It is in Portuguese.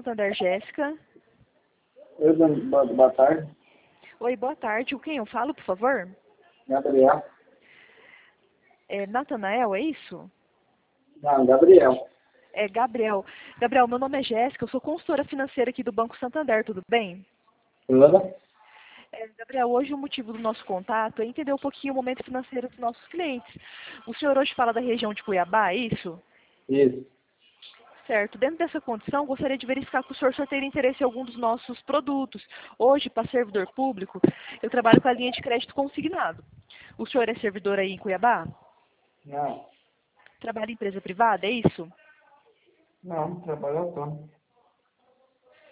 Santander, Jéssica. Oi, boa tarde. Oi, boa tarde. Com quem eu falo, por favor? Gabriel. É Natanael, é isso? Não, Gabriel. É Gabriel. Gabriel, meu nome é Jéssica, eu sou consultora financeira aqui do Banco Santander, tudo bem? Tudo? Gabriel, hoje o motivo do nosso contato é entender um pouquinho o momento financeiro dos nossos clientes. O senhor hoje fala da região de Cuiabá, é isso? Isso. Certo. Dentro dessa condição, gostaria de verificar que o senhor só teria interesse em algum dos nossos produtos. Hoje, para servidor público, eu trabalho com a linha de crédito consignado. O senhor é servidor aí em Cuiabá? Não. Trabalha em empresa privada, é isso? Não, trabalho autônomo.